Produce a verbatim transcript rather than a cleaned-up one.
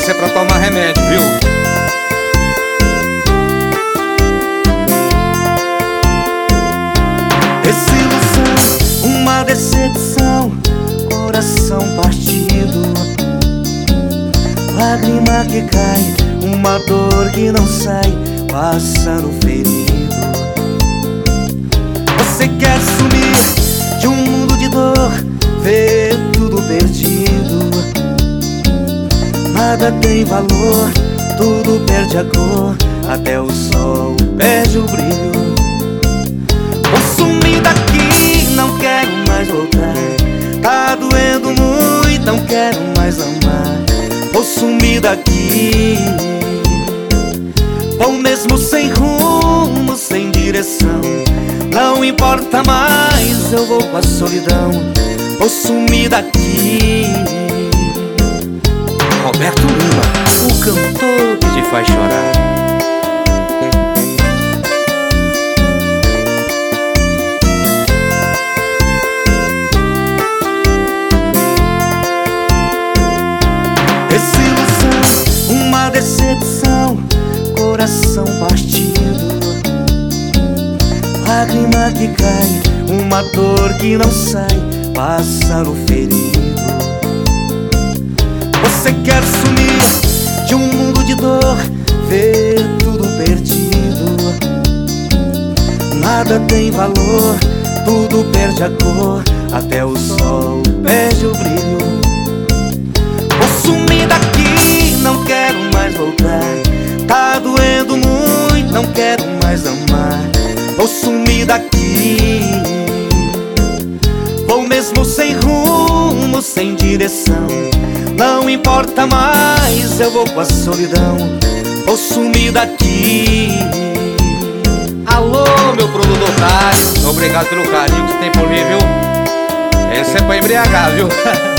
Esse é pra tomar remédio, viu? Desilusão, uma decepção, coração partido, lágrima que cai, uma dor que não sai, pássaro ferido. Você quer sumir de um mundo de dor, ver tudo perdido. Nada tem valor, tudo perde a cor, até o sol perde o brilho. Vou sumir daqui, não quero mais voltar. Tá doendo muito, não quero mais amar. Vou sumir daqui, vou mesmo sem rumo, sem direção. Não importa mais, eu vou com a solidão. Vou sumir daqui. Roberto Lima, o cantor que te faz chorar. Desilusão, uma decepção, coração partido, lágrima que cai, uma dor que não sai, pássaro ferido. Você quer sumir de um mundo de dor, ver tudo perdido. Nada tem valor, tudo perde a cor, até o sol perde o brilho. Vou sumir daqui, não quero mais voltar. Tá doendo muito, não quero mais amar. Vou sumir daqui, vou mesmo sem rumo, sem direção. Não importa mais, eu vou com a solidão. Vou sumir daqui. Alô, meu produtor Thales, obrigado pelo carinho que você tem por mim, viu? Esse é pra embriagar, viu?